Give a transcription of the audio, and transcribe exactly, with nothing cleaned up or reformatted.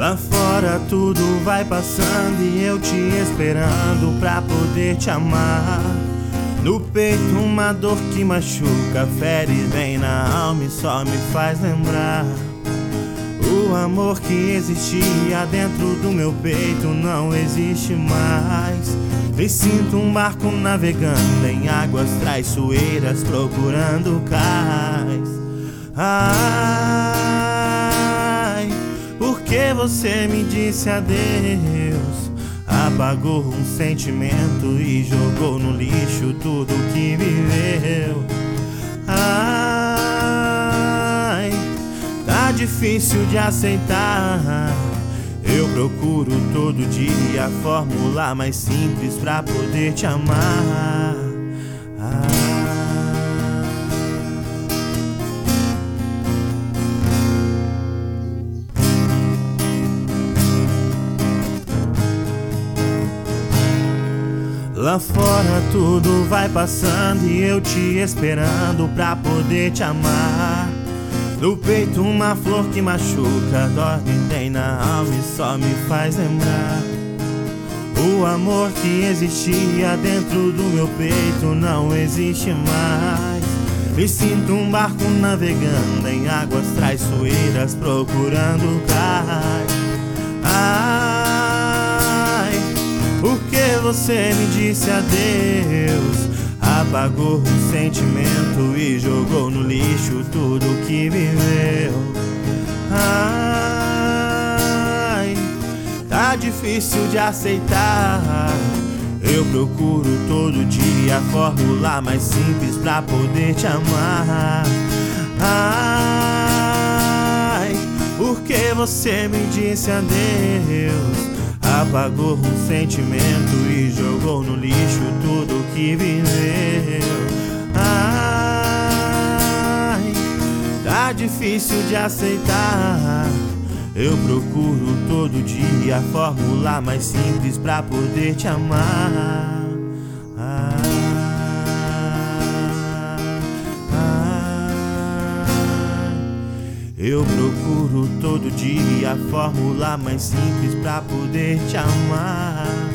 Lá fora tudo vai passando e eu te esperando pra poder te amar. No peito uma dor que machuca, fere bem na alma e só me faz lembrar. O amor que existia dentro do meu peito não existe mais. Me sinto um barco navegando em águas traiçoeiras procurando cais. Ai, porque você me disse adeus, apagou um sentimento e jogou no lixo tudo que viveu. Ai, tá difícil de aceitar. Eu procuro todo dia a fórmula mais simples pra poder te amar. Ah. Lá fora tudo vai passando e eu te esperando pra poder te amar. No peito uma flor que machuca, dor que tem na alma e só me faz lembrar. O amor que existia dentro do meu peito não existe mais. Me sinto um barco navegando em águas traiçoeiras procurando cais. Ai, porque você me disse adeus, apagou o sentimento e jogou no lixo tudo que viveu. Ai, tá difícil de aceitar. Eu procuro todo dia a fórmula mais simples pra poder te amar. Ai, porque você me disse adeus, apagou um sentimento e jogou no lixo tudo que viveu. Ai, tá difícil de aceitar. Eu procuro todo dia a fórmula mais simples pra poder te amar. Ah, ah, eu procuro todo dia a fórmula mais simples pra poder te amar.